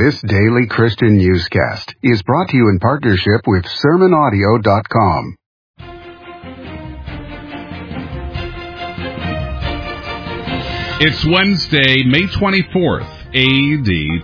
This daily Christian newscast is brought to you in partnership with SermonAudio.com. It's Wednesday, May 24th, AD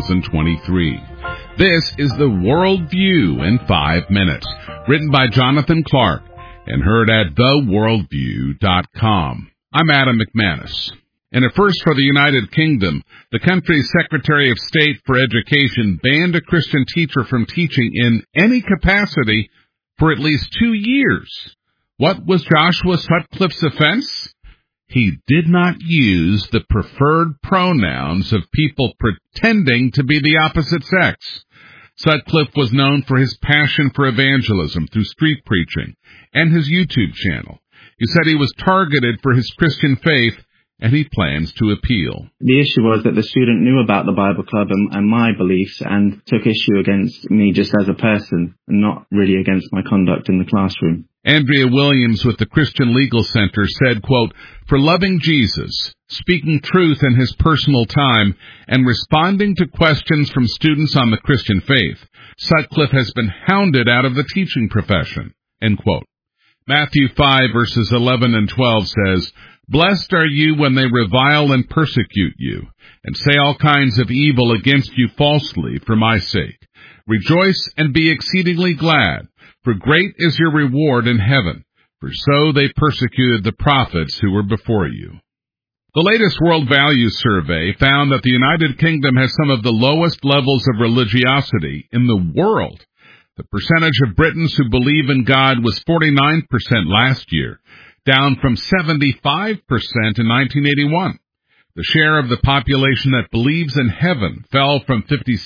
2023. This is the World View in 5 minutes, written by Jonathan Clark and heard at theworldview.com. I'm Adam McManus. In a first for the United Kingdom, the country's Secretary of State for Education banned a Christian teacher from teaching in any capacity for at least 2 years. What was Joshua Sutcliffe's offense? He did not use the preferred pronouns of people pretending to be the opposite sex. Sutcliffe was known for his passion for evangelism through street preaching and his YouTube channel. He said he was targeted for his Christian faith, and he plans to appeal. The issue was that the student knew about the Bible Club and my beliefs and took issue against me just as a person and not really against my conduct in the classroom. Andrea Williams with the Christian Legal Center said, quote, "For loving Jesus, speaking truth in his personal time, and responding to questions from students on the Christian faith, Sutcliffe has been hounded out of the teaching profession," end quote. Matthew 5 verses 11 and 12 says, "Blessed are you when they revile and persecute you, and say all kinds of evil against you falsely for my sake. Rejoice and be exceedingly glad, for great is your reward in heaven, for so they persecuted the prophets who were before you." The latest World Values Survey found that the United Kingdom has some of the lowest levels of religiosity in the world. The percentage of Britons who believe in God was 49% last year, down from 75% in 1981. The share of the population that believes in heaven fell from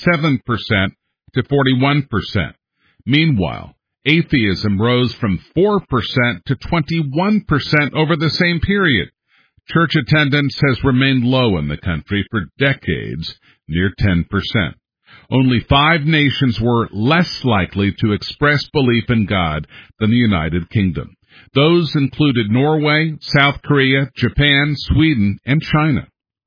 57% to 41%. Meanwhile, atheism rose from 4% to 21% over the same period. Church attendance has remained low in the country for decades, near 10%. Only 5 nations were less likely to express belief in God than the United Kingdom. Those included Norway, South Korea, Japan, Sweden, and China.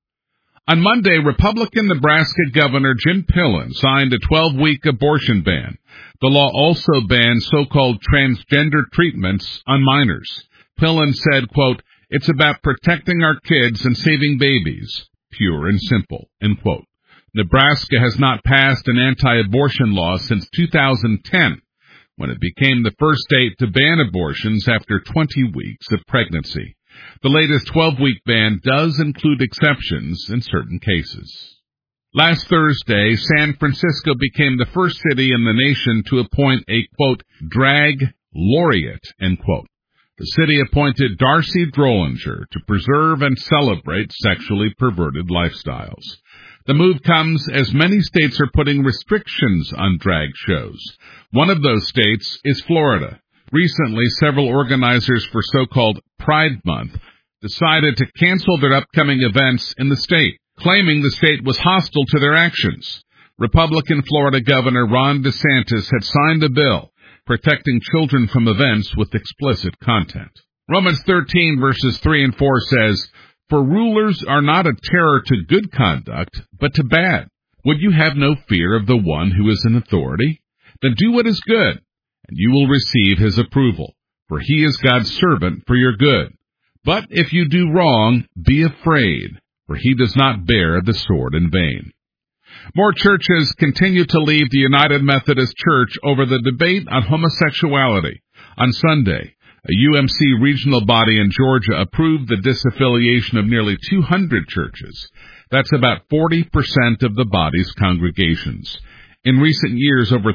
On Monday, Republican Nebraska Governor Jim Pillen signed a 12-week abortion ban. The law also bans so-called transgender treatments on minors. Pillen said, quote, "It's about protecting our kids and saving babies, pure and simple," end quote. Nebraska has not passed an anti-abortion law since 2010, when it became the first state to ban abortions after 20 weeks of pregnancy. The latest 12-week ban does include exceptions in certain cases. Last Thursday, San Francisco became the first city in the nation to appoint a, quote, drag laureate, end quote. The city appointed Darcy Drollinger to preserve and celebrate sexually perverted lifestyles. The move comes as many states are putting restrictions on drag shows. One of those states is Florida. Recently, several organizers for so-called Pride Month decided to cancel their upcoming events in the state, claiming the state was hostile to their actions. Republican Florida Governor Ron DeSantis had signed a bill protecting children from events with explicit content. Romans 13 verses 3 and 4 says, "For rulers are not a terror to good conduct, but to bad. Would you have no fear of the one who is in authority? Then do what is good, and you will receive his approval, for he is God's servant for your good. But if you do wrong, be afraid, for he does not bear the sword in vain." More churches continue to leave the United Methodist Church over the debate on homosexuality. On Sunday, a UMC regional body in Georgia approved the disaffiliation of nearly 200 churches. That's about 40% of the body's congregations. In recent years, over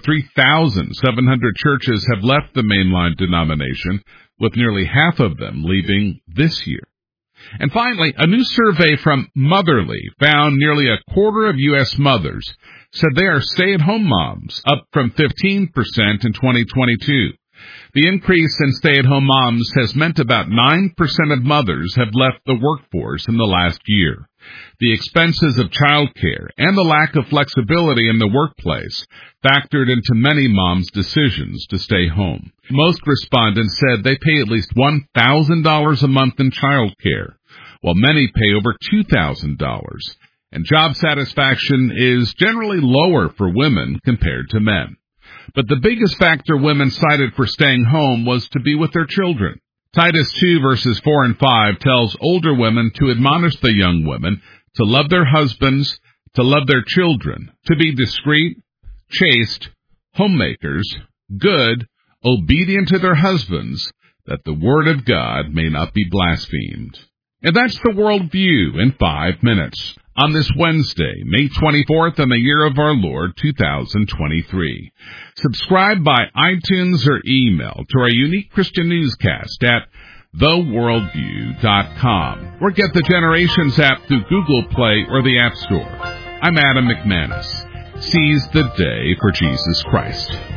3,700 churches have left the mainline denomination, with nearly half of them leaving this year. And finally, a new survey from Motherly found nearly a quarter of U.S. mothers said they are stay-at-home moms, up from 15% in 2022. The increase in stay-at-home moms has meant about 9% of mothers have left the workforce in the last year. The expenses of childcare and the lack of flexibility in the workplace factored into many moms' decisions to stay home. Most respondents said they pay at least $1,000 a month in childcare, while many pay over $2,000. and job satisfaction is generally lower for women compared to men. But the biggest factor women cited for staying home was to be with their children. Titus 2 verses 4 and 5 tells older women to admonish the young women to love their husbands, to love their children, to be discreet, chaste, homemakers, good, obedient to their husbands, that the word of God may not be blasphemed. And that's the World View in 5 minutes on this Wednesday, May 24th, in the year of our Lord, 2023. Subscribe by iTunes or email to our unique Christian newscast at theworldview.com, or get the Generations app through Google Play or the App Store. I'm Adam McManus. Seize the day for Jesus Christ.